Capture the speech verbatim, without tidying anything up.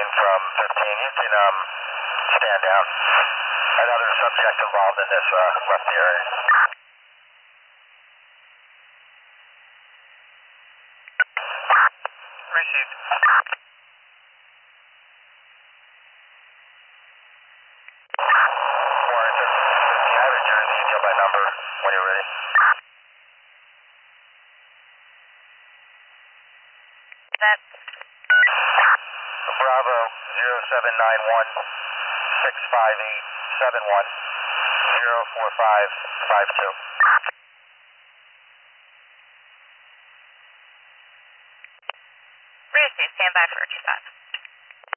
from fifteen. You can um, stand down. Another subject involved in this uh, left the area. Received. Warrington, fifteen. I have a jersey. You get my number when you're ready. That. Bravo zero seven nine one six five eight seven one zero four five five two. Received. Stand by for two five.